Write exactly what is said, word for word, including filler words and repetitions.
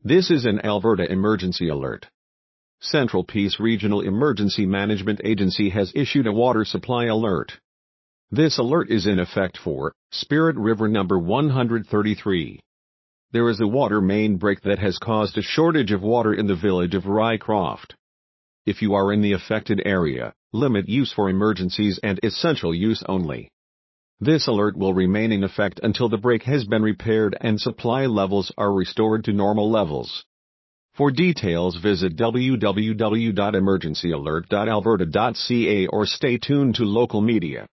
This is an Alberta emergency alert. Central Peace Regional Emergency Management Agency has issued a water supply alert. This alert is in effect for Spirit River number one hundred thirty-three. There is a water main break that has caused a shortage of water in the village of Rycroft. If you are in the affected area, limit use for emergencies and essential use only. This alert will remain in effect until the break has been repaired and supply levels are restored to normal levels. For details, visit w w w dot emergency alert dot alberta dot c a or stay tuned to local media.